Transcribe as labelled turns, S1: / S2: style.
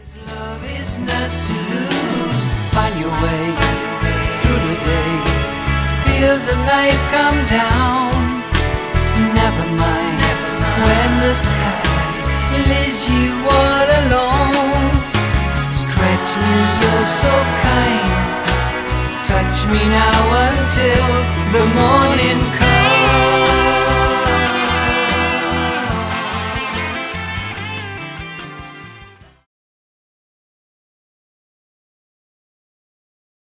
S1: Love is not to lose. Find your way through the day. Feel the night come down. Never mind when the sky leaves you all alone. Scratch me, you're so kind. Touch me now until the morning comes.